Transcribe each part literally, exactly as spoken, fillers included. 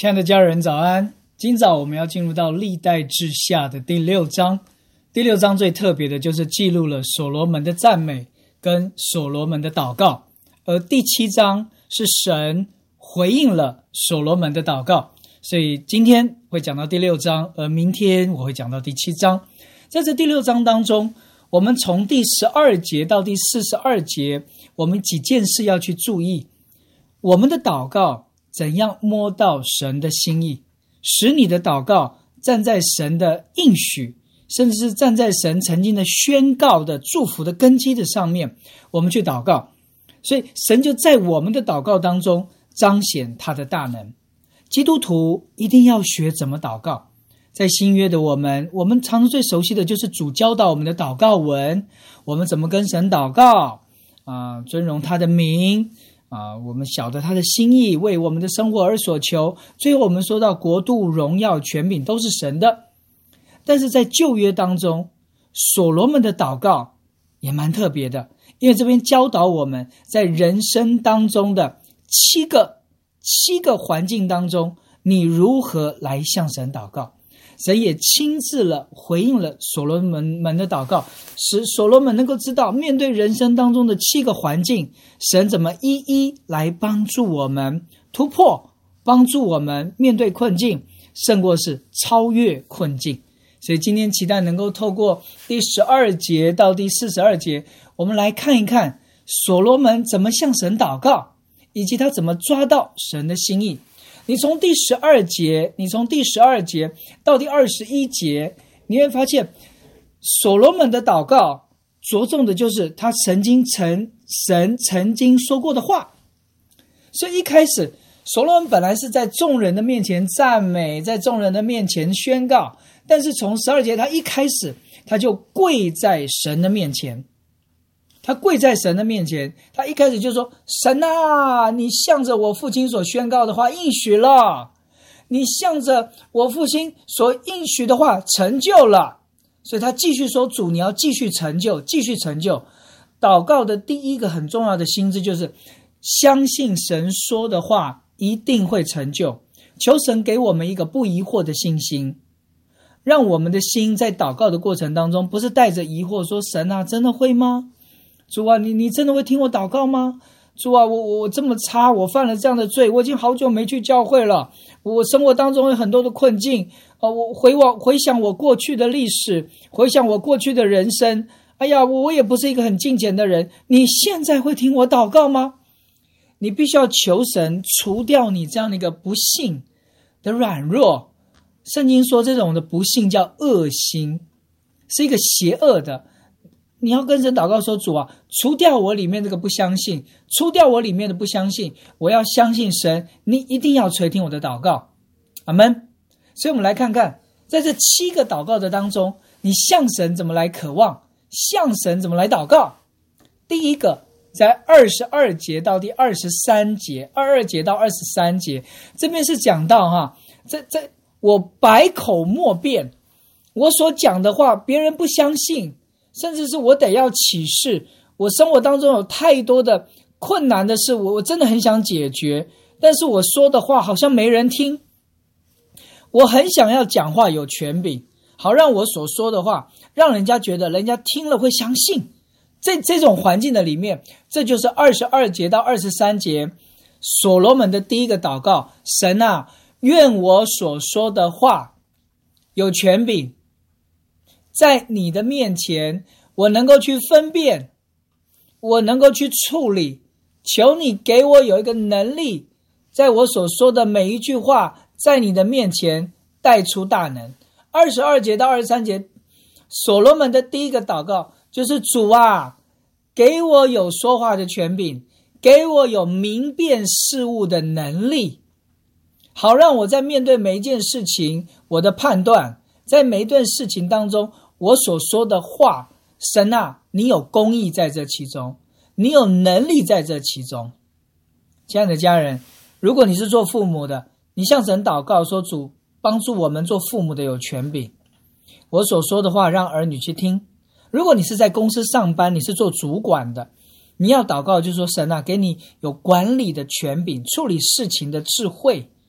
亲爱的家人早安，今早我们要进入到历代志下的第六章。第六章最特别的就是记录了所罗门的赞美跟所罗门的祷告，而第七章是神回应了所罗门的祷告。所以今天会讲到第六章，而明天我会讲到第七章。在这第六章当中，我们从第十二节到第四十二节，我们几件事要去注意。我们的祷告怎样摸到神的心意，使你的祷告站在神的应许，甚至是站在神曾经的宣告的祝福的根基的上面，我们去祷告。所以神就在我们的祷告当中彰显他的大能。基督徒一定要学怎么祷告。在新约的我们，我们常常最熟悉的就是主教导我们的祷告文，我们怎么跟神祷告啊、呃，尊荣他的名啊、呃，我们晓得他的心意，为我们的生活而所求。最后我们说到国度、荣耀、权柄都是神的。但是在旧约当中，所罗门的祷告也蛮特别的，因为这边教导我们在人生当中的七个七个环境当中，你如何来向神祷告。神也亲自了回应了所罗门们的祷告，使所罗门能够知道面对人生当中的七个环境，神怎么一一来帮助我们突破，帮助我们面对困境，胜过是超越困境。所以今天期待能够透过第十二节到第四十二节，我们来看一看所罗门怎么向神祷告，以及他怎么抓到神的心意。你从第十二节，你从第十二节到第二十一节，你会发现所罗门的祷告着重的就是他曾经曾神曾经说过的话。所以一开始所罗门本来是在众人的面前赞美，在众人的面前宣告，但是从十二节他一开始他就跪在神的面前。他跪在神的面前，他一开始就说，神啊，你向着我父亲所宣告的话应许了，你向着我父亲所应许的话成就了。所以他继续说，主，你要继续成就，继续成就。祷告的第一个很重要的心智就是相信神说的话一定会成就，求神给我们一个不疑惑的信心，让我们的心在祷告的过程当中不是带着疑惑说，神啊，真的会吗？主啊，你你真的会听我祷告吗？主啊，我我这么差，我犯了这样的罪，我已经好久没去教会了，我生活当中有很多的困境、呃、我回往回想我过去的历史，回想我过去的人生，哎呀，我我也不是一个很敬虔的人，你现在会听我祷告吗？你必须要求神除掉你这样的一个不信的软弱。圣经说这种的不信叫恶心，是一个邪恶的。你要跟神祷告说，主啊，除掉我里面这个不相信，除掉我里面的不相信，我要相信神，你一定要垂听我的祷告。阿们。所以我们来看看，在这七个祷告的当中，你向神怎么来渴望，向神怎么来祷告。第一个，在二十二节到第二十三节，二十二节到二十三节，这边是讲到哈，在在我百口莫辩，我所讲的话别人不相信，甚至是我得要启示，我生活当中有太多的困难的事，我我真的很想解决，但是我说的话好像没人听。我很想要讲话有权柄，好让我所说的话让人家觉得人家听了会相信。在这种环境的里面，这就是二十二节到二十三节所罗门的第一个祷告，神啊，愿我所说的话有权柄，在你的面前我能够去分辨，我能够去处理，求你给我有一个能力，在我所说的每一句话在你的面前带出大能。二十二节到二十三节所罗门的第一个祷告就是主啊，给我有说话的权柄，给我有明辨事物的能力，好让我在面对每一件事情，我的判断，在每一段事情当中我所说的话，神啊，你有公义在这其中，你有能力在这其中。亲爱的家人，如果你是做父母的，你向神祷告说，主，帮助我们做父母的有权柄，我所说的话让儿女去听。如果你是在公司上班，你是做主管的，你要祷告就说，神啊，给你有管理的权柄，处理事情的智慧，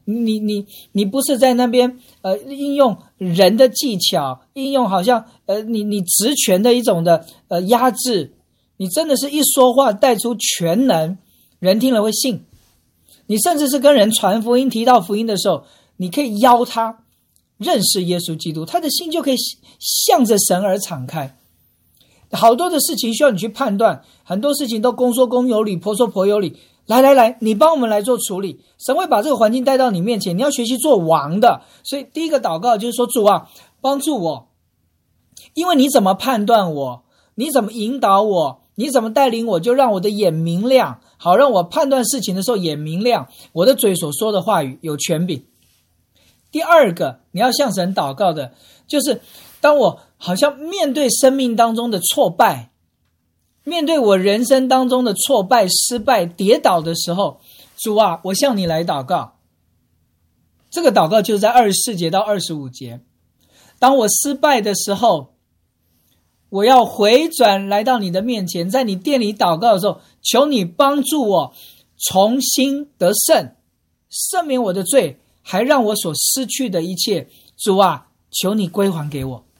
你你你不是在那边呃应用人的技巧，应用好像呃你你职权的一种的呃压制，你真的是一说话带出全能，人听了会信。你甚至是跟人传福音，提到福音的时候，你可以邀他认识耶稣基督，他的心就可以向着神而敞开。好多的事情需要你去判断，很多事情都公说公有理，婆说婆有理。来来来，你帮我们来做处理。神会把这个环境带到你面前，你要学习做王的。所以第一个祷告就是说，主啊，帮助我，因为你怎么判断我，你怎么引导我，你怎么带领我，就让我的眼明亮，好让我判断事情的时候眼明亮，我的嘴所说的话语有权柄。第二个你要向神祷告的，就是当我好像面对生命当中的挫败，面对我人生当中的挫败、失败、跌倒的时候，主啊，我向你来祷告。这个祷告就在二十四节到二十五节。当我失败的时候，我要回转来到你的面前，在你殿里祷告的时候，求你帮助我重新得胜，赦免我的罪，还让我所失去的一切，主啊，求你归还给我。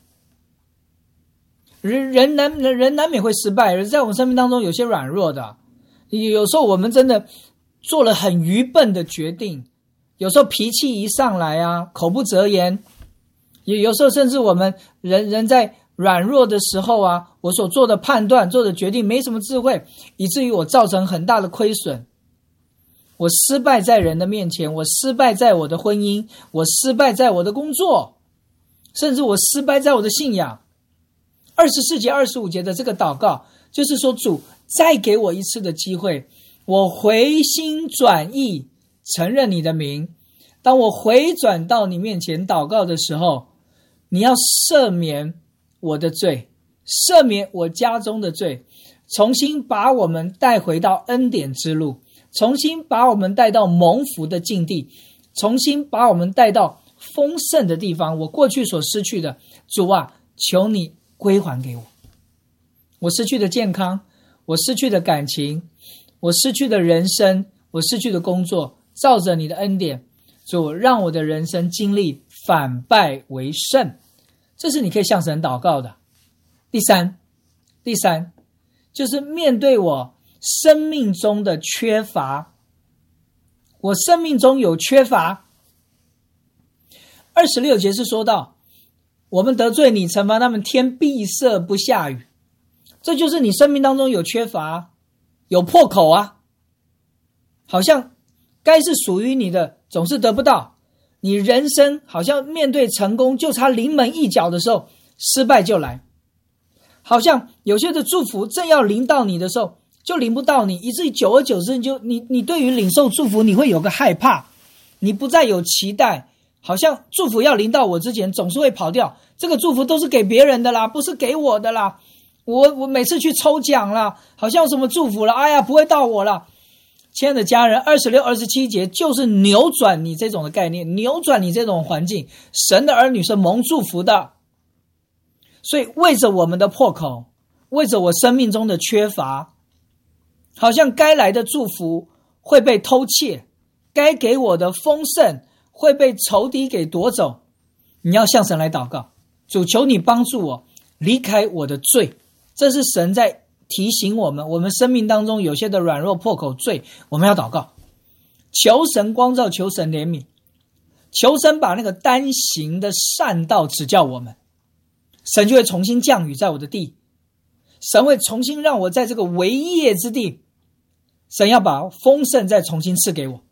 人人难人难免会失败，而在我们生命当中有些软弱的，有时候我们真的做了很愚笨的决定，有时候脾气一上来啊，口不择言，也有时候甚至我们人人在软弱的时候啊，我所做的判断做的决定没什么智慧，以至于我造成很大的亏损。我失败在人的面前，我失败在我的婚姻，我失败在我的工作，甚至我失败在我的信仰。二十四节二十五节的这个祷告就是说，主再给我一次的机会，我回心转意，承认你的名。当我回转到你面前祷告的时候，你要赦免我的罪，赦免我家中的罪，重新把我们带回到恩典之路，重新把我们带到蒙福的境地，重新把我们带到丰盛的地方。我过去所失去的，主啊，求你归还给我。我失去的健康，我失去的感情，我失去的人生，我失去的工作，照着你的恩典，主，让我的人生经历反败为胜。这是你可以向神祷告的。第三，第三就是面对我生命中的缺乏，我生命中有缺乏。二十六节是说到，我们得罪你，惩罚他们，天闭塞不下雨。这就是你生命当中有缺乏，有破口啊，好像该是属于你的总是得不到，你人生好像面对成功就差临门一脚的时候，失败就来，好像有些的祝福正要临到你的时候就临不到你，以至于久而久之你就你你对于领受祝福你会有个害怕，你不再有期待，好像祝福要临到我之前总是会跑掉，这个祝福都是给别人的啦，不是给我的啦，我我每次去抽奖啦，好像有什么祝福了，哎呀不会到我了。亲爱的家人，二十六、二十七节就是扭转你这种的概念，扭转你这种环境。神的儿女是蒙祝福的，所以为着我们的破口，为着我生命中的缺乏，好像该来的祝福会被偷窃，该给我的丰盛会被仇敌给夺走。你要向神来祷告，主，求你帮助我离开我的罪。这是神在提醒我们，我们生命当中有些的软弱破口罪，我们要祷告，求神光照，求神怜悯，求神把那个单行的善道指教我们，神就会重新降雨在我的地，神会重新让我在这个为业之地，神要把丰盛再重新赐给我，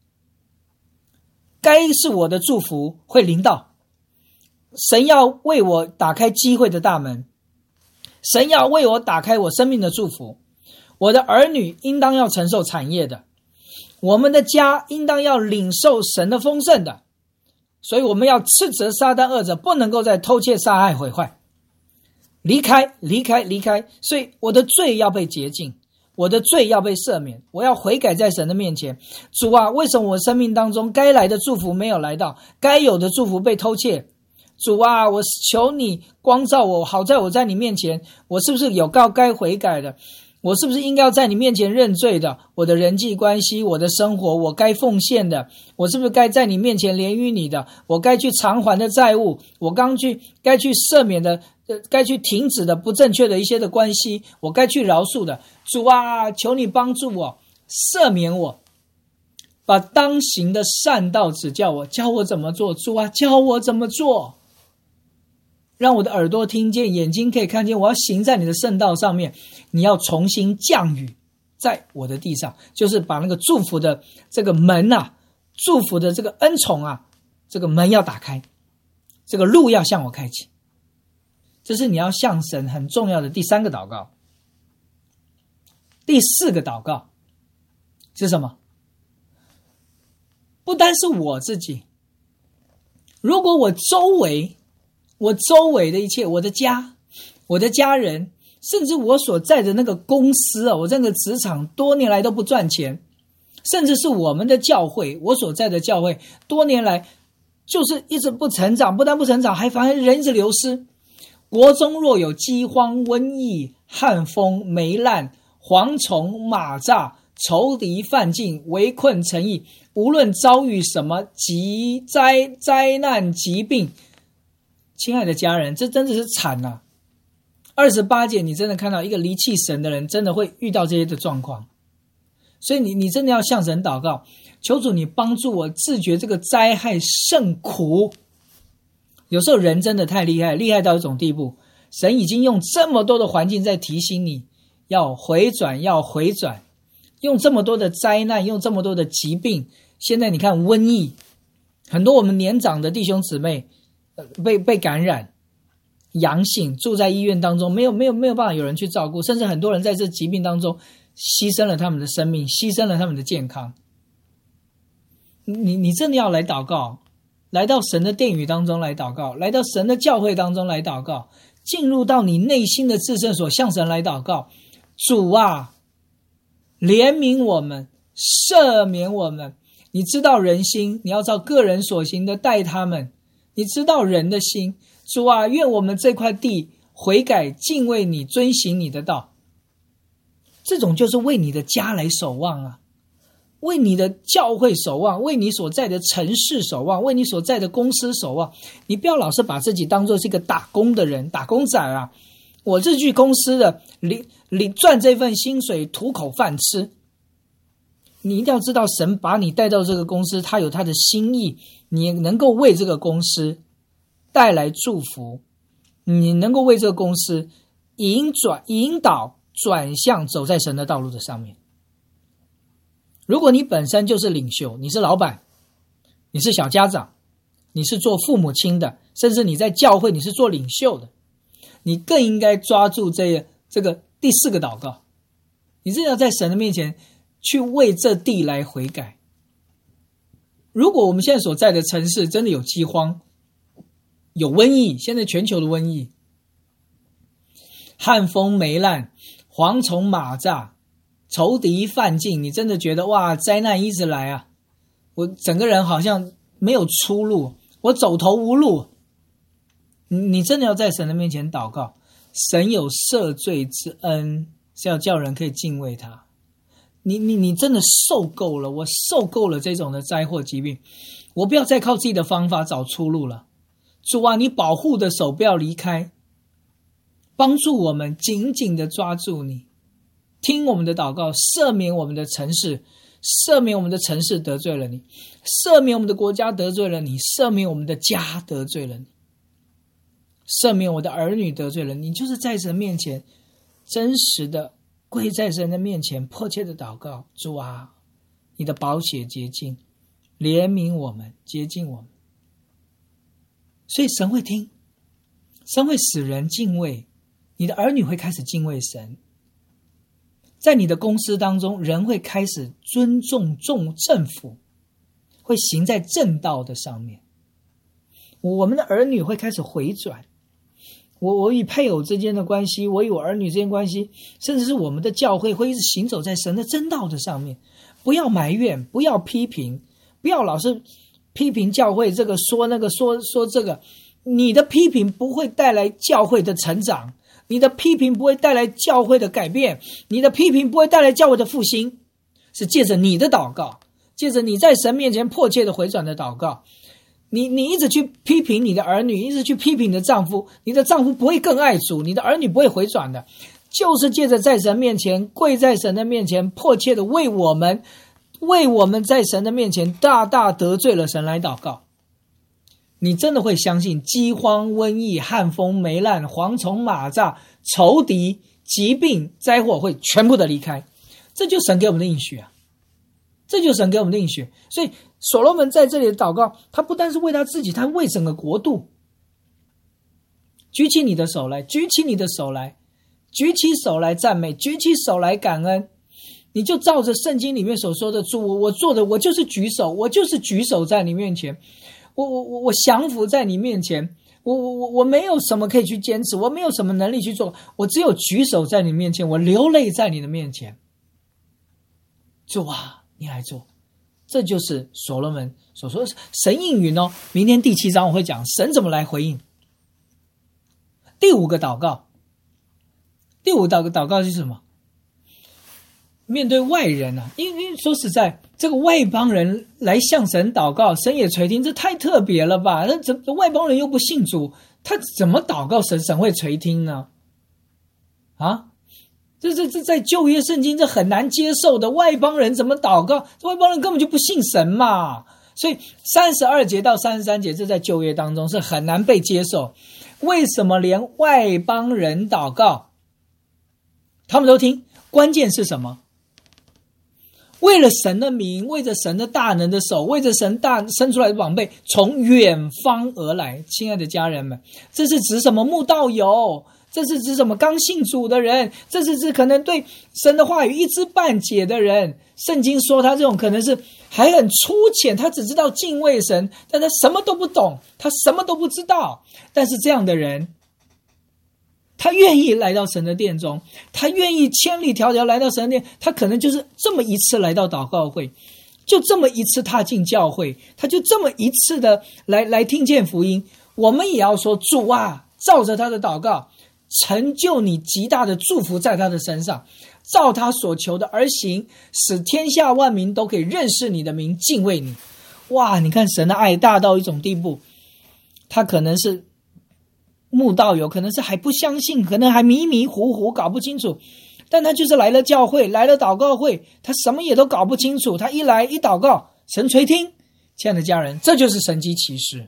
该是我的祝福会临到，神要为我打开机会的大门，神要为我打开我生命的祝福，我的儿女应当要承受产业的，我们的家应当要领受神的丰盛的，所以我们要斥责撒旦恶者，不能够再偷窃杀害毁坏，离开离开离开。所以我的罪要被洁净，我的罪要被赦免，我要悔改在神的面前。主啊，为什么我生命当中该来的祝福没有来到，该有的祝福被偷窃？主啊，我求你光照我，好在我在你面前，我是不是有告该悔改的？ 我是不是应该要在你面前认罪的？我的人际关系，我的生活，我该奉献的，我是不是该在你面前怜悯你的？我该去偿还的债务，我刚去该去赦免的，呃，该去停止的不正确的一些的关系，我该去饶恕的。主啊，求你帮助我，赦免我，把当行的善道指教我，教我怎么做。主啊，教我怎么做，让我的耳朵听见，眼睛可以看见，我要行在你的圣道上面。你要重新降雨在我的地上，就是把那个祝福的这个门啊，祝福的这个恩宠啊，这个门要打开，这个路要向我开启。这是你要向神很重要的第三个祷告。第四个祷告是什么？不单是我自己，如果我周围我周围的一切，我的家，我的家人，甚至我所在的那个公司啊，我这个职场多年来都不赚钱，甚至是我们的教会，我所在的教会多年来就是一直不成长，不但不成长，还反而人一直流失。国中若有饥荒、瘟疫、旱风、霉烂、蝗虫、蚂蚱、仇敌犯境、围困城邑，无论遭遇什么疾灾、灾难、疾病，亲爱的家人，这真的是惨啊！二十八节，你真的看到一个离弃神的人，真的会遇到这些的状况。所以你你真的要向神祷告，求主你帮助我自觉这个灾害甚苦。有时候人真的太厉害，厉害到一种地步，神已经用这么多的环境在提醒你要回转，要回转，用这么多的灾难，用这么多的疾病。现在你看瘟疫，很多我们年长的弟兄姊妹被被感染阳性，住在医院当中，没有没有没有办法有人去照顾，甚至很多人在这疾病当中牺牲了他们的生命，牺牲了他们的健康。你你真的要来祷告，来到神的殿宇当中来祷告，来到神的教会当中来祷告，进入到你内心的至圣所，向神来祷告。主啊，怜悯我们，赦免我们。你知道人心，你要照个人所行的待他们。你知道人的心，主啊，愿我们这块地悔改，敬畏你，遵行你的道。这种就是为你的家来守望啊，为你的教会守望，为你所在的城市守望，为你所在的公司守望。你不要老是把自己当作是一个打工的人，打工仔啊！我这去公司的领领赚这份薪水，图口饭吃。你一定要知道，神把你带到这个公司，他有他的心意，你能够为这个公司带来祝福，你能够为这个公司引转引导转向走在神的道路的上面。如果你本身就是领袖，你是老板，你是小家长，你是做父母亲的，甚至你在教会你是做领袖的，你更应该抓住这个这个第四个祷告。你真的要在神的面前去为这地来悔改。如果我们现在所在的城市真的有饥荒，有瘟疫，现在全球的瘟疫，旱风霉烂，蝗虫蚂蚱，仇敌犯境，你真的觉得哇，灾难一直来啊，我整个人好像没有出路，我走投无路。你真的要在神的面前祷告，神有赦罪之恩，是要叫人可以敬畏他。你你你真的受够了，我受够了这种的灾祸疾病，我不要再靠自己的方法找出路了。主啊，你保护的手不要离开，帮助我们紧紧的抓住你，听我们的祷告，赦免我们的城市，赦免我们的城市得罪了你，赦免我们的国家得罪了你，赦免我们的家得罪了你，赦免我的儿女得罪了你。就是在神面前真实的跪在神的面前，迫切的祷告，主啊，你的宝血洁净，怜悯我们，洁净我们。所以神会听，神会使人敬畏，你的儿女会开始敬畏神。在你的公司当中，人会开始尊重重政府，会行在正道的上面。我们的儿女会开始回转，我我与配偶之间的关系，我与我儿女之间的关系，甚至是我们的教会会一直行走在神的真道的上面。不要埋怨，不要批评，不要老是批评教会这个说那个说说这个，你的批评不会带来教会的成长， 你的批评不会带来教会的改变，你的批评不会带来教会的复兴，是借着你的祷告，借着你在神面前迫切的回转的祷告。你你一直去批评你的儿女，一直去批评你的丈夫，你的丈夫不会更爱主，你的儿女不会回转的。就是借着在神面前，跪在神的面前，迫切的为我们为我们在神的面前大大得罪了神来祷告。你真的会相信饥荒、瘟疫、旱风、霉烂、蝗虫、蚂蚱、仇敌、疾病、灾祸会全部的离开。这就是神给我们的应许啊，这就是神给我们的应许。所以所罗门在这里的祷告，他不但是为他自己，他为整个国度。举起你的手来，举起你的手来，举起手来赞美，举起手来感恩。你就照着圣经里面所说的，主，我我做的，我就是举手，我就是举手在你面前，我我我我降服在你面前，我我我我没有什么可以去坚持，我没有什么能力去做，我只有举手在你面前，我流泪在你的面前。主啊，你来做。这就是所罗门所说的神应允哦。明天第七章我会讲神怎么来回应。第五个祷告，第五个祷告是什么？面对外人啊，因为说实在，这个外邦人来向神祷告，神也垂听，这太特别了吧？那这外邦人又不信主，他怎么祷告神，神会垂听呢？啊，这这这在旧约圣经这很难接受的，外邦人怎么祷告？外邦人根本就不信神嘛。所以三十二节到三十三节，这在旧约当中是很难被接受。为什么连外邦人祷告，他们都听？关键是什么？为了神的名，为着神的大能的手，为着神大生出来的宝贝从远方而来。亲爱的家人们，这是指什么？慕道友，这是指什么？刚信主的人，这是指可能对神的话语一知半解的人。圣经说他这种可能是还很粗浅，他只知道敬畏神，但他什么都不懂，他什么都不知道。但是这样的人，他愿意来到神的殿中，他愿意千里迢迢来到神的殿，他可能就是这么一次来到祷告会，就这么一次踏进教会，他就这么一次的来来听见福音。我们也要说，主啊，照着他的祷告，成就你极大的祝福在他的身上，照他所求的而行，使天下万民都可以认识你的名，敬畏你。哇，你看神的爱大到一种地步，他可能是慕道友，可能是还不相信，可能还迷迷糊糊搞不清楚，但他就是来了教会，来了祷告会，他什么也都搞不清楚，他一来一祷告，神垂听。亲爱的家人，这就是神迹奇事。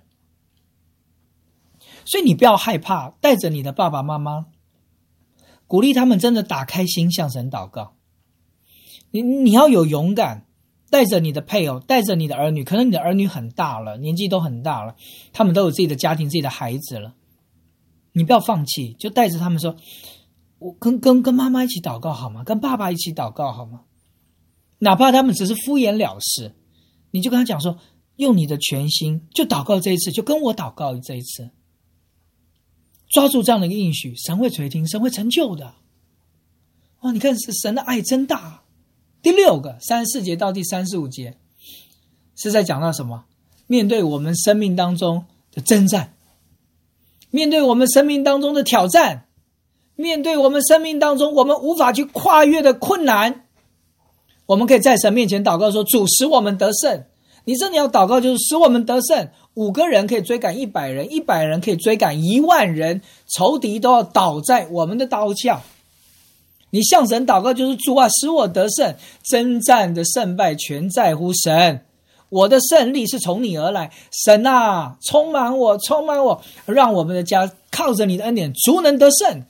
所以你不要害怕，带着你的爸爸妈妈，鼓励他们真的打开心向神祷告。你你要有勇敢，带着你的配偶，带着你的儿女，可能你的儿女很大了，年纪都很大了，他们都有自己的家庭，自己的孩子了。你不要放弃，就带着他们说，我跟跟跟妈妈一起祷告好吗？跟爸爸一起祷告好吗？哪怕他们只是敷衍了事，你就跟他讲说，用你的全心就祷告这一次，就跟我祷告这一次，抓住这样的一个应许，神会垂听，神会成就的。哇，你看是神的爱真大。第六个三十四节到第三十五节是在讲到什么？面对我们生命当中的征战，面对我们生命当中的挑战，面对我们生命当中我们无法去跨越的困难，我们可以在神面前祷告说，主使我们得胜。你真的要祷告，就是使我们得胜。五个人可以追赶一百人，一百人可以追赶一万人，仇敌都要倒在我们的刀下。你向神祷告，就是主啊，使我得胜。征战的胜败全在乎神，我的胜利是从你而来。神啊，充满我，充满我，让我们的家靠着你的恩典足能得胜。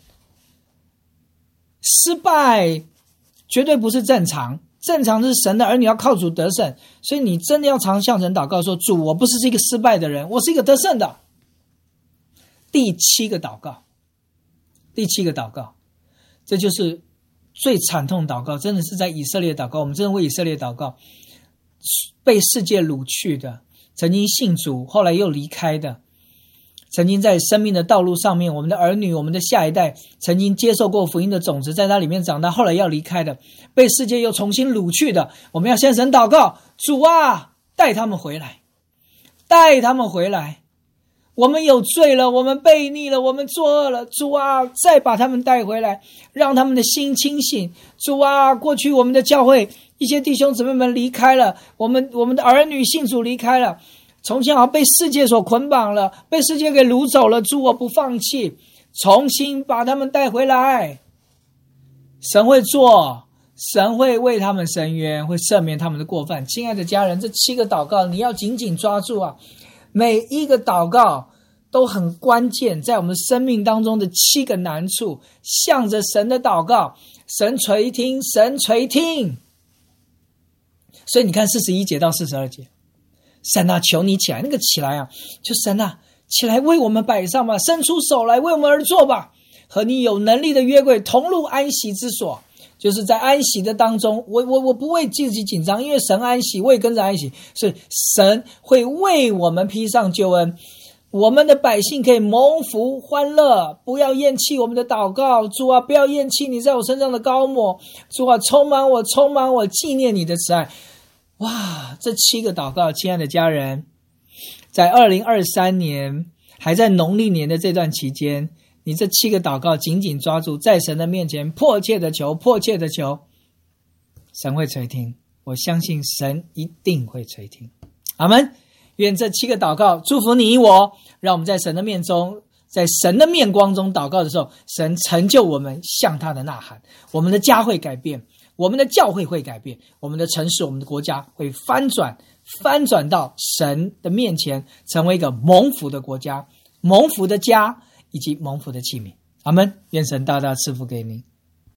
失败绝对不是正常，正常是神的儿女要靠主得胜。所以你真的要常向神祷告说，主，我不是一个失败的人，我是一个得胜的。第七个祷告，第七个祷告，这就是最惨痛祷告，真的是在以色列祷告。我们真的为以色列祷告，被世界掳去的，曾经信主后来又离开的，曾经在生命的道路上面，我们的儿女，我们的下一代曾经接受过福音的种子，在那里面长大，后来要离开的，被世界又重新掳去的，我们要向神祷告，主啊，带他们回来，带他们回来。 我们有罪了，我们悖逆了，我们作恶了，主啊，再把他们带回来，让他们的心清醒。主啊，过去我们的教会一些弟兄姊妹们离开了，我们我们的儿女信主离开了，从前好像被世界所捆绑了，被世界给掳走了，主我不放弃，重新把他们带回来。神会做，神会为他们伸冤，会赦免他们的过犯。亲爱的家人，这七个祷告你要紧紧抓住啊！每一个祷告都很关键，在我们生命当中的七个难处，向着神的祷告，神垂听，神垂听。所以你看四十一节到四十二节，神啊，求你起来，那个起来啊，就神啊，起来为我们摆上吧，伸出手来为我们而做吧，和你有能力的约柜同入安息之所。就是在安息的当中，我我我不为自己紧张，因为神安息，我也跟着安息，所以神会为我们披上救恩，我们的百姓可以蒙福欢乐。不要厌弃我们的祷告，主啊，不要厌弃你在我身上的膏抹，主啊，充满我，充满我，纪念你的慈爱。哇，这七个祷告，亲爱的家人，在二零二三年还在农历年的这段期间，你这七个祷告紧紧抓住，在神的面前迫切的求，迫切的求，神会垂听，我相信神一定会垂听。阿们。愿这七个祷告祝福你我，让我们在神的面中，在神的面光中祷告的时候，神成就我们向他的呐喊，我们的家会改变，我们的教会会改变，我们的城市，我们的国家会翻转，翻转到神的面前，成为一个蒙福的国家，蒙福的家，以及蒙福的器皿。阿们。愿神大大赐福给你。